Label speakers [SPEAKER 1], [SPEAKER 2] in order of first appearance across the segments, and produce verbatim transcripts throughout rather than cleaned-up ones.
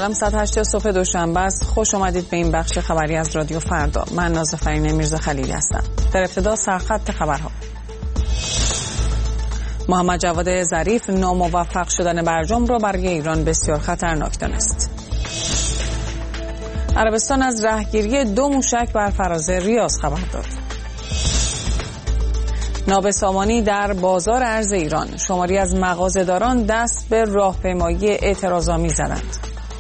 [SPEAKER 1] سلام، ساعت هشت صبح دوشنبه است. خوش آمدید به این بخش خبری از رادیو فردا. من نازافرین میرزا خلیلی هستم. در ابتدا سرخط خبرها. محمد جواد ظریف ناموفق شدن برجام را برای ایران بسیار خطرناک دانست. عربستان از رهگیری دو موشک بر فراز ریاض خبر داد. نابسامانی در بازار ارز ایران، شماری از مغازه‌داران دست به راهپیمایی اعتراض‌آمیز زدند.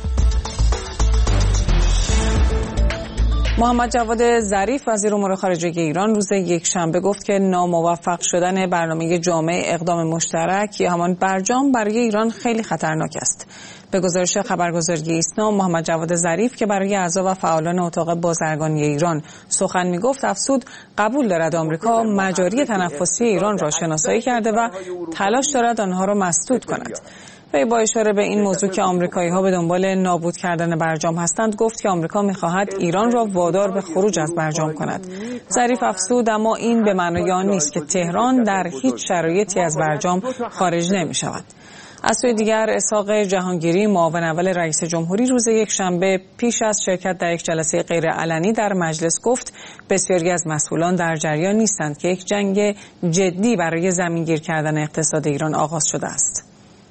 [SPEAKER 1] محمد جواد ظریف وزیر امور خارجه ایران روز یکشنبه گفت که ناموفق شدن برنامه جامع اقدام مشترک یا همان برجام برای ایران خیلی خطرناک است. به گزارش خبرگزاری ایسنا، محمد جواد ظریف که برای اعضا و فعالان اتاق بازرگانی ایران سخن میگفت افزود قبول دارد آمریکا مجاری تنفسی ایران را شناسایی کرده و تلاش دارد آنها را مسدود کند. وی با اشاره به این موضوع که آمریکایی‌ها به دنبال نابود کردن برجام هستند گفت که آمریکا می‌خواهد ایران را وادار به خروج از برجام کند. ظریف افزود اما این به معنای آن نیست که تهران در هیچ شرایطی از برجام خارج نمی‌شود. از سوی دیگر اسحاق جهانگیری معاون اول رئیس جمهوری روز یکشنبه پیش از شرکت در یک جلسه غیرعلنی در مجلس گفت بسیاری از مسئولان در جریان نیستند که یک جنگ جدی برای زمینگیر کردن اقتصاد ایران آغاز شده است.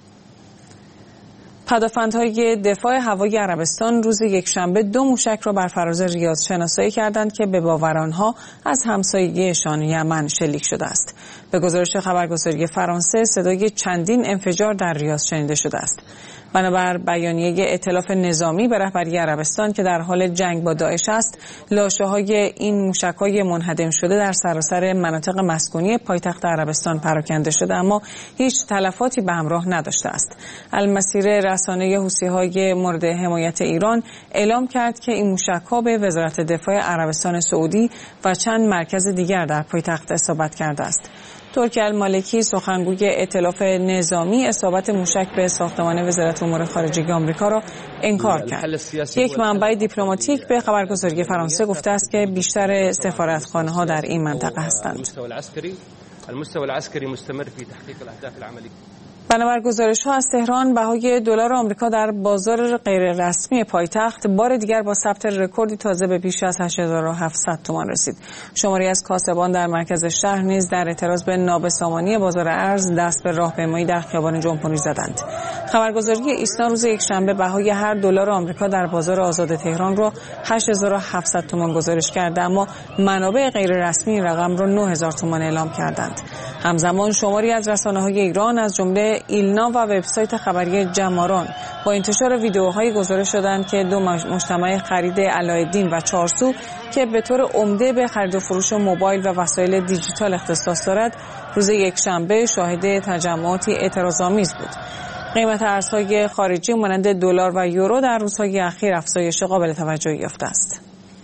[SPEAKER 1] پدافندهای دفاع هوایی عربستان روز یکشنبه دو موشک را بر فراز ریاض شناسایی کردند که به باور آنها از همسایگیشان یمن شلیک شده است. به گزارش خبرگزاری فرانسه صدای چندین انفجار در ریاض شنیده شده است. بنابر بیانیه ائتلاف نظامی به رهبری عربستان که در حال جنگ با داعش است، لاشه‌های این موشک‌های منهدم شده در سراسر مناطق مسکونی پایتخت عربستان پراکنده شده اما هیچ تلفاتی به همراه نداشته است. المسیر رسانه حوثی‌های مورد حمایت ایران اعلام کرد که این موشک‌ها به وزارت دفاع عربستان سعودی و چند مرکز دیگر در پایتخت اصابت کرده است. ترکی المالکی سخنگوی ائتلاف نظامی اصابت موشک به ساختمان وزارت امور خارجه آمریکا را انکار کرد. یک منبع دیپلماتیک به خبرگزاری فرانسه گفته است که بیشتر سفارتخانه‌ها در این منطقه هستند.
[SPEAKER 2] المستوى العسكري مستمر في تحقيق الاهداف العمليه.
[SPEAKER 1] بنابر گزارش‌ها از تهران، بهای دلار آمریکا در بازار غیررسمی پایتخت بار دیگر با ثبت رکوردی تازه به بیش از هشت هزار و هفتصد تومان رسید. شماری از کاسبان در مرکز شهر نیز در اعتراض به نابسامانی بازار ارز دست به راهپیمایی در خیابان جمهوری زدند. خبرگزاری ایسنا روز یکشنبه بهای هر دلار آمریکا در بازار آزاد تهران را هشت هزار و هفتصد تومان گزارش کرده اما منابع غیررسمی این رقم را نه هزار تومان اعلام کردند. همزمان شماری از رسانه‌های ایران از جمله ایلنا و وبسایت خبری جماران با انتشار ویدیوهای گزارش شدند که دو مجتمع خرید علایالدین و چارسو که به طور عمده به خرید و فروش موبایل و وسایل دیجیتال اختصاص دارد روز یکشنبه شاهد تجمعاتی اعتراض‌آمیز بود. قیمت ارزهای خارجی مانند دلار و یورو در روزهای اخیر افزایش قابل توجهی یافته است.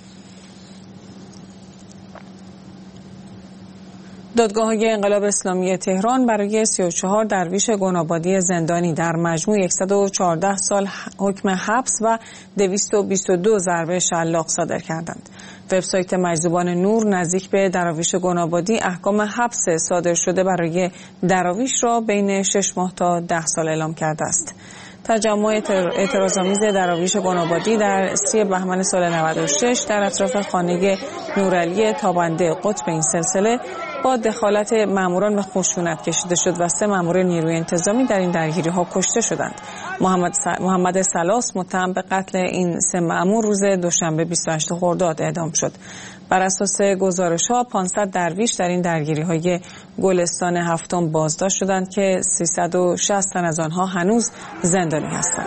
[SPEAKER 1] دادگاه‌های انقلاب اسلامی تهران برای سی و چهار درویش گنابادی زندانی در مجموع صد و چهارده سال حکم حبس و دویست و بیست و دو ضربه شلاق صادر کردند. وبسایت مجذوبان نور نزدیک به دراویش گنابادی احکام حبس صادر شده برای دراویش را بین شش ماه تا ده سال اعلام کرده است. تجمع اعتراض‌آمیز دراویش گنابادی در سی بهمن سال نود و شش در اطراف خانه نورعلی تابنده قطب این سلسله با دخالت ماموران به خشونت کشیده شد و سه مامور نیروی انتظامی در این درگیری‌ها کشته شدند. محمد محمد سلاس متهم به قتل این سه مامور روز دوشنبه بیست و هشتم خرداد اعدام شد. بر اساس گزارش‌ها پانصد درویش در این درگیری‌های گلستان هفتم بازداشت شدند که سیصد و شصت تن از آنها هنوز زندانی هستند.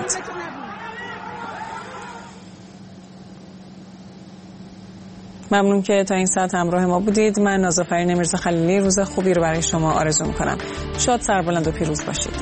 [SPEAKER 1] ممنون که تا این ساعت همراه ما بودید. من نازافرین میرزا خلیلی روز خوبی رو برای شما آرزو می‌کنم. شاد، سربلند و پیروز باشید.